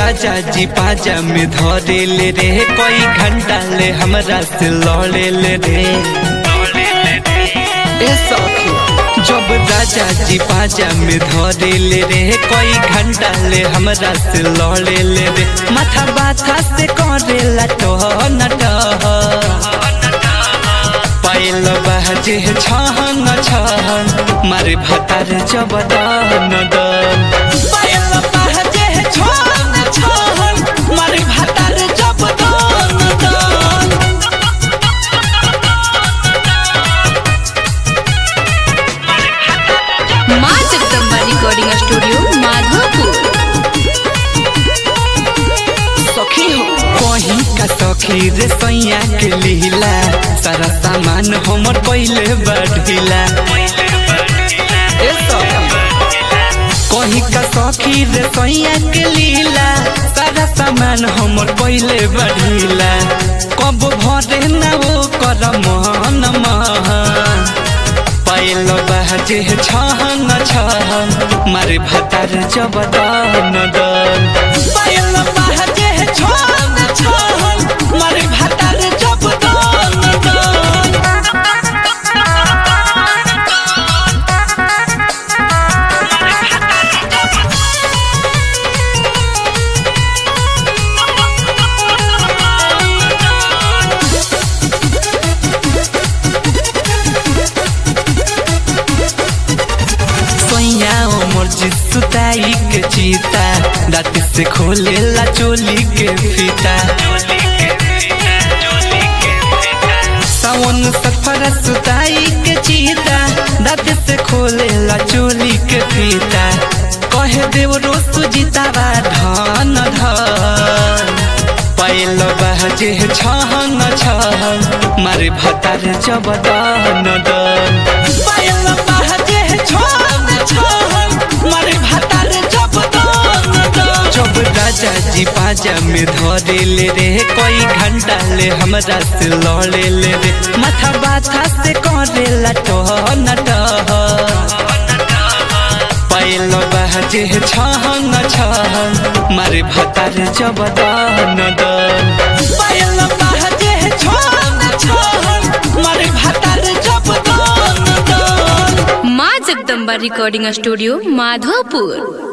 राजा जी पाजा में धरे ले रे, कोई घंटा ले हमरा से लड़े ले रे। ए सखी जब राजा जी पाजा में धरे ले रे, कोई घंटा ले हमरा से लड़े ले रे। माथा बाथा से करेला टहन टहन, पायल बहजे छहन छहन, मारे भतार जब दन दन। पायल बहजे छहन छहन, मारे भतार जब दन दन। माँ जगदम्बा रिकॉर्डिंग स्टूडियो माधोपुर। सखी हो कहीं का सखी रे सैया के लीला, सारा सामान हमर पहले बढ़िला। ए सखी कहीं का सखी रे सैया के लीला, सारा सामान हमर पहले बढ़िला। कब भरे ना वो कर मन मन, पायल बहजे छहन छहन, मारे भतार जब दन दन। पायल बहजे छहन छहन, मारे भतार जब दन दन। मर्जी सुताई के चीता, दाँत से खोलेला चोली के फीता। सावन सफर सुताई के चीता, दाँत से खोलेला चोली के फीता। कहे देव रोसु जीतावा धन धन, पायल बहजे छहन छहन, मारे भतार जब दन दन। पायल बहजे छहन छहन, मारे भतार जब दन दन। जब राजा जी पाजा में धरे ले रे, कोई घंटा ले हमरा से लड़े ले रे। माथा बाथा से करेला टहन टहन, पायल बहजे छहन छहन, मारे भतार जब दन दन। पायल बहजे छहन छहन, मारे भतार जब दन दन। माँ जगदम्बा रिकॉर्डिंग स्टूडियो माधोपुर।